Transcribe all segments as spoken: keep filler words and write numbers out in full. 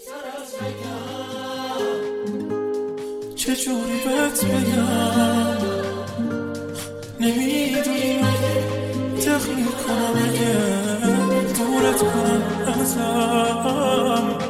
چجوری بهت بگم نمیدونی مگه تخیل کنم اگه دورت کنم ازم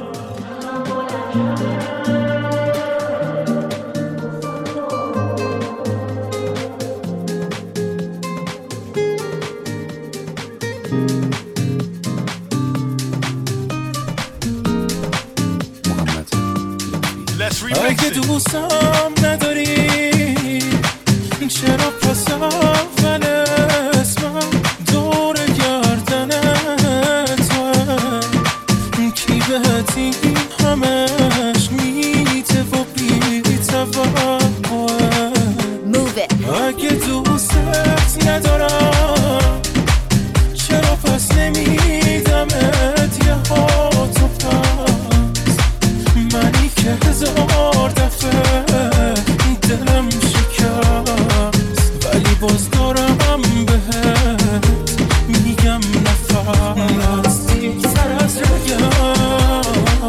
اگه دوستم نداری چرا پس اول اسمم دور گردن توه کی بهت این همش میته و بی توقعه اگه دوستت ندارم چرا پس نمیدمت یه هاتو پس منی که هزار دفعه دلم شکست ولی باز دارم بهت میگم نفس سر از رگم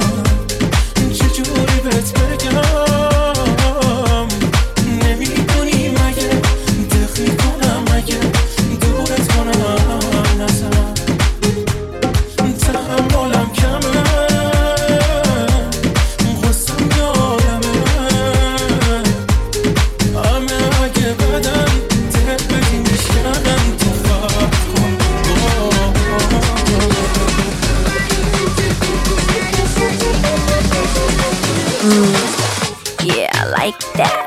چجوری بهت بگم نمیدونی مگه دخیل کنم مگه دورت کنم نزم تحملم کمه غصم یادمه همه اگه بدن دل بدی میشکنم تو فرق کن Yeah, I like that.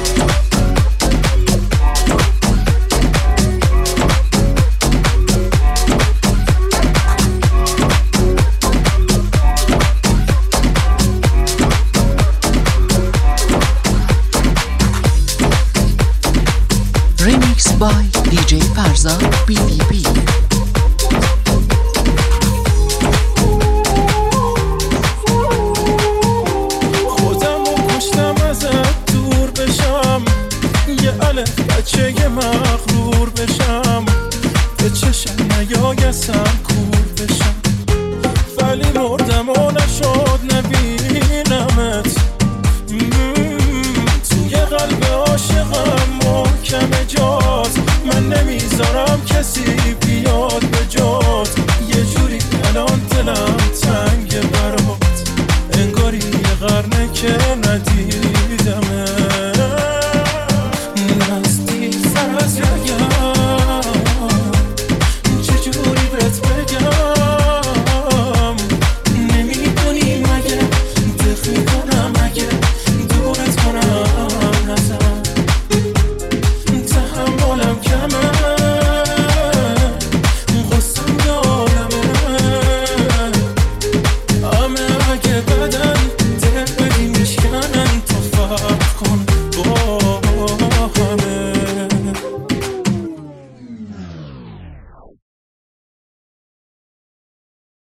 Remix by دی جی فرزا بی دی بی. خودم رو کشتم ازت دور بشم یه الف بچه یه مغرور بشم به چشم نیایستم کور بشم ولی مردم و نشد نبینمت توی قلب عاشقم محکم جات من نمیذارم کسی بیاد به جات یه جوری الان دلم